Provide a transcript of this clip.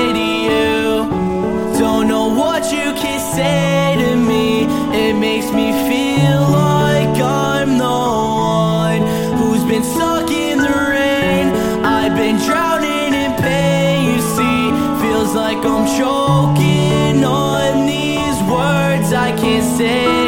say to you. Don't know what you can say to me. It makes me feel like I'm the one who's been stuck in the rain. I've been drowning in pain, you see. Feels like I'm choking on these words I can't say.